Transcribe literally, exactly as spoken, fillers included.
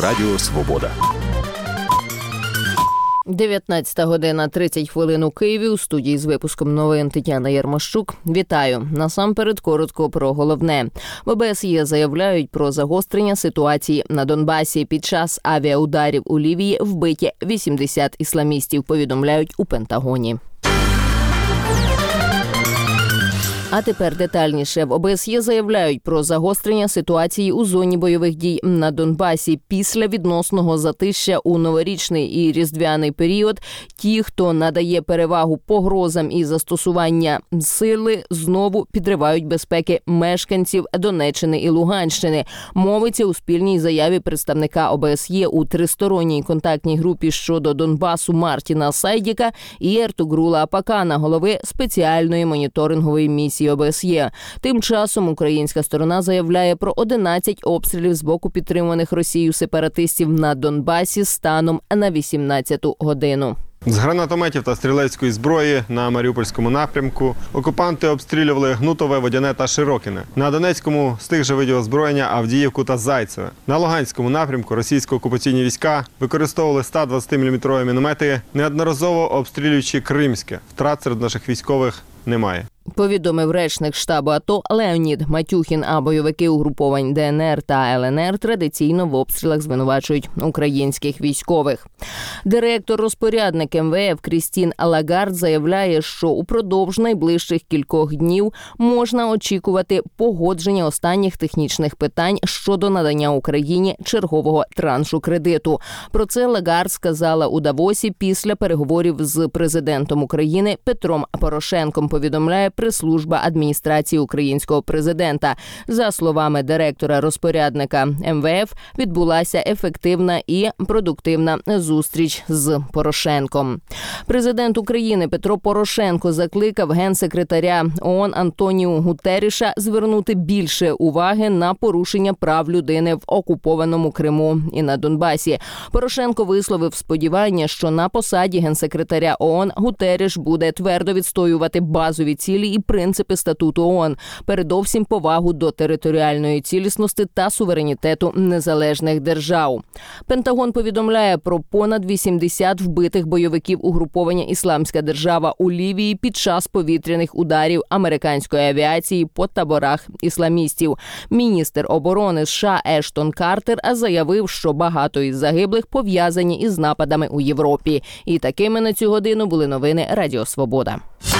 Радіо Свобода. дев'ятнадцята година тридцять хвилин у Києві. У студії з випуском новин Тетяна Ярмощук. Вітаю. Насамперед коротко про головне. В ОБСЄ заявляють про загострення ситуації на Донбасі. Під час авіаударів у Лівії вбиті вісімдесят ісламістів, повідомляють у Пентагоні. А тепер детальніше. В ОБСЄ заявляють про загострення ситуації у зоні бойових дій на Донбасі. Після відносного затища у новорічний і різдвяний період ті, хто надає перевагу погрозам і застосування сили, знову підривають безпеки мешканців Донеччини і Луганщини. Мовиться у спільній заяві представника ОБСЄ у тристоронній контактній групі щодо Донбасу Мартіна Сайдіка і Ертугрула Апакана, голови спеціальної моніторингової місії ОБСЄ. Тим часом українська сторона заявляє про одинадцять обстрілів з боку підтримуваних Росією сепаратистів на Донбасі станом на вісімнадцяту годину. З гранатометів та стрілецької зброї на Маріупольському напрямку окупанти обстрілювали Гнутове, Водяне та Широкине. На Донецькому з тих же видів озброєння Авдіївку та Зайцеве. На Луганському напрямку російсько-окупаційні війська використовували сто двадцятиміліметрові міномети, неодноразово обстрілюючи Кримське. Втрат серед наших військових немає. Повідомив речник штабу АТО Леонід Матюхін, а бойовики угруповань ДНР та ЛНР традиційно в обстрілах звинувачують українських військових. Директор-розпорядник ем ве еф Крістін Лагард заявляє, що упродовж найближчих кількох днів можна очікувати погодження останніх технічних питань щодо надання Україні чергового траншу кредиту. Про це Лагард сказала у Давосі після переговорів з президентом України Петром Порошенком, повідомляє прес-служба адміністрації українського президента. За словами директора-розпорядника ем ве еф, відбулася ефективна і продуктивна зустріч з Порошенком. Президент України Петро Порошенко закликав генсекретаря ООН Антоніу Гутерреша звернути більше уваги на порушення прав людини в окупованому Криму і на Донбасі. Порошенко висловив сподівання, що на посаді генсекретаря ООН Гутерреш буде твердо відстоювати базові цілі і принципи статуту ООН, передовсім повагу до територіальної цілісності та суверенітету незалежних держав. Пентагон повідомляє про понад вісімдесят вбитих бойовиків угруповання «Ісламська держава» у Лівії під час повітряних ударів американської авіації по таборах ісламістів. Міністр оборони США Ештон Картер заявив, що багато із загиблих пов'язані із нападами у Європі. І такими на цю годину були новини Радіо Свобода.